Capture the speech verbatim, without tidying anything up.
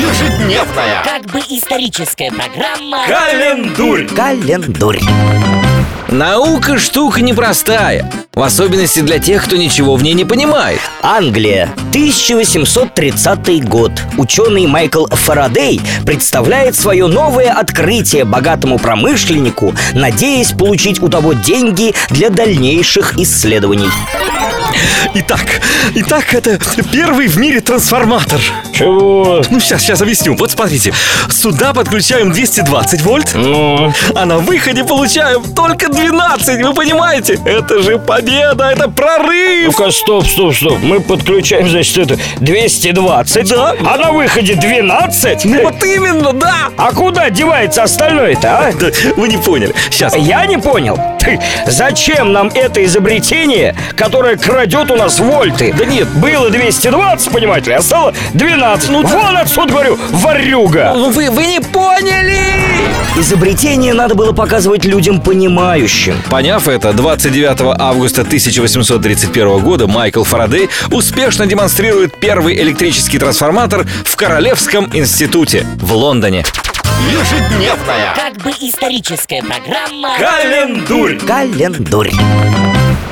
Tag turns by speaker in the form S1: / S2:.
S1: Ежедневная,
S2: как бы историческая программа
S1: Календурь.
S3: Календурь.
S4: Наука штука непростая, в особенности для тех, кто ничего в ней не понимает.
S3: Англия, тысяча восемьсот тридцатый год. Ученый Майкл Фарадей представляет свое новое открытие богатому промышленнику, надеясь получить у того деньги для дальнейших исследований.
S5: Итак, итак, это первый в мире трансформатор.
S3: Чего?
S5: Ну, сейчас, сейчас объясню. Вот смотрите, сюда подключаем двести двадцать вольт,
S3: Ну,
S5: а на выходе получаем только двенадцать. Вы понимаете? Это же победа, это прорыв.
S3: ну-ка, стоп, стоп, стоп. Мы подключаем, значит, это двести двадцать,
S5: Да.
S3: а на выходе двенадцать?
S5: Ну, вот именно, да.
S3: А куда девается остальное-то, а?
S5: Да, вы не поняли. Сейчас.
S3: Я не понял. Зачем нам это изобретение, которое крадет у нас вольты?
S5: Да нет.
S3: Было двести двадцать, понимаете ли, а стало двенадцать.
S5: Ну,
S3: Вон отсюда, говорю, ворюга.
S4: Ну вы, вы не поняли!
S3: Изобретение надо было показывать людям понимающим.
S4: Поняв это, двадцать девятого августа тысяча восемьсот тридцать первого года Майкл Фарадей успешно демонстрирует первый электрический трансформатор в Королевском институте в Лондоне.
S1: Ежедневная,
S2: как бы историческая программа
S1: Календурь.
S3: Календурь.